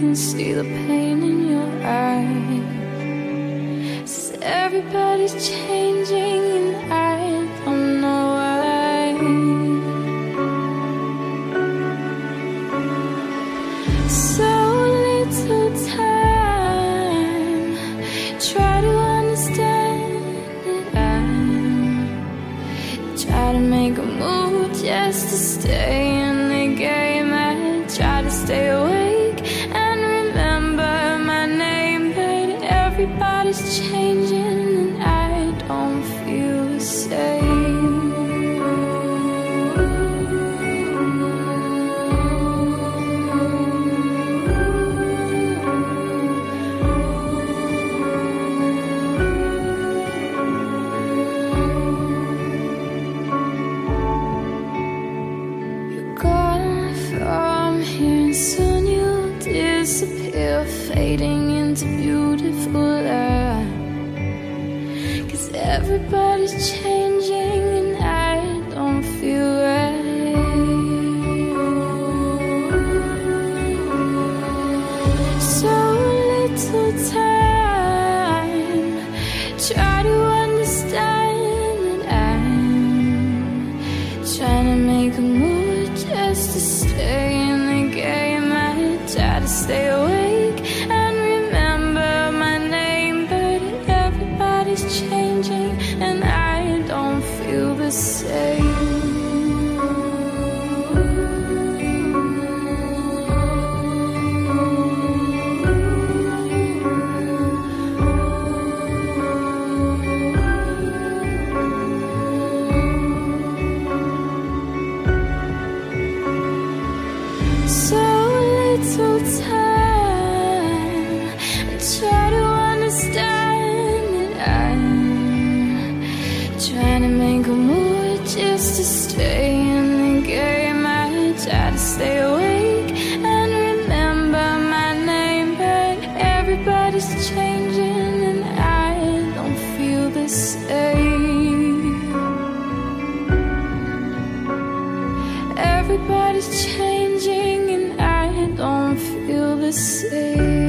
see the pain in your eyes. Everybody's changing and I don't know why. So little time, try to understand it. I try to make a move just to stay in the game. I try to stay awake and remember my name, but everybody's changing and I don't feel the same. You're gone from here and soon you'll disappear, fading into beautiful light. Everybody's changing and I don't feel right. So little time, try to understand that I'm trying to make a move just to stay in the game. I try to stay awake and remember my name, but everybody's changing and I don't feel the same. So little time, I try to understand that I'm trying to make a move just to stay in the game. I try to stay awake and remember my name, but everybody's changing and I don't feel the same. Everybody's changing and I don't feel the same.